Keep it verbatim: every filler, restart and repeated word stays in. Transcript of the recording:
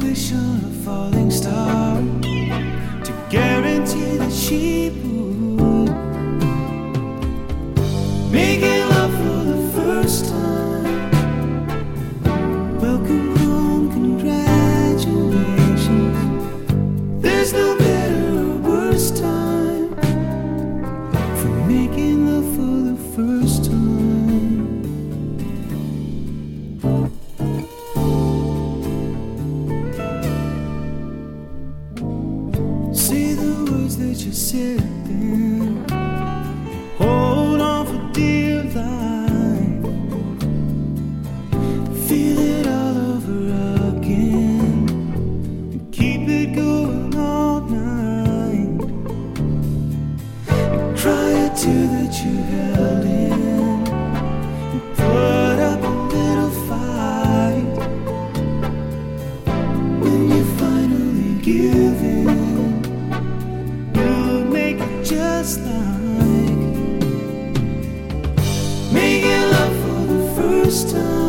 wish on a falling star to guarantee that she would make it love for the first time. Welcome home, congratulations. There's no better or worse time for making love for the first time. Say the words that you said then. Hold on for dear life. Feel it all over again. Keep it going all night. Cry a tear that you held in. Put up a little fight. When you finally give in, just like making love for the first time.